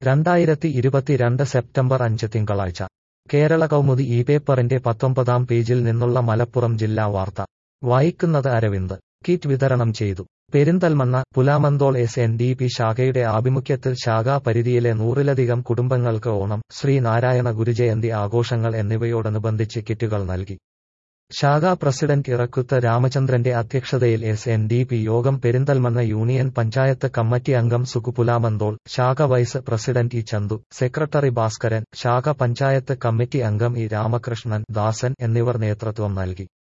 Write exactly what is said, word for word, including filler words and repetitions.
രണ്ടായിരത്തി ഇരുപത്തിരണ്ട് സെപ്റ്റംബർ അഞ്ച് തിങ്കളാഴ്ച കേരള കൗമുദി ഈ പേപ്പറിന്റെ പത്തൊമ്പതാം പേജിൽ നിന്നുള്ള മലപ്പുറം ജില്ലാ വാർത്ത വായിക്കുന്നത് അരവിന്ദ് കിറ്റ് വിതരണം ചെയ്തു. Perinthalmanna Pulamanthol S N D P ശാഖയുടെ ആഭിമുഖ്യത്തിൽ ശാഖാ പരിധിയിലെ നൂറിലധികം കുടുംബങ്ങൾക്ക് ഓണം, ശ്രീനാരായണ ഗുരുജയന്തി ആഘോഷങ്ങൾ എന്നിവയോടനുബന്ധിച്ച് കിറ്റുകൾ നൽകി. ശാഖാ പ്രസിഡന്റ് ഇറക്കുത്ത് രാമചന്ദ്രന്റെ അധ്യക്ഷതയിൽ എസ് എൻ ഡി പി യോഗം പെരിന്തൽമണ്ണ യൂണിയൻ പഞ്ചായത്ത് കമ്മിറ്റി അംഗം സുകു പുലാമന്തോൾ, ശാഖ vice president E Chandu, secretary Bhaskaran, ശാഖ പഞ്ചായത്ത് കമ്മിറ്റി അംഗം ഇ രാമകൃഷ്ണൻ ദാസൻ എന്നിവർ നേതൃത്വം നൽകി.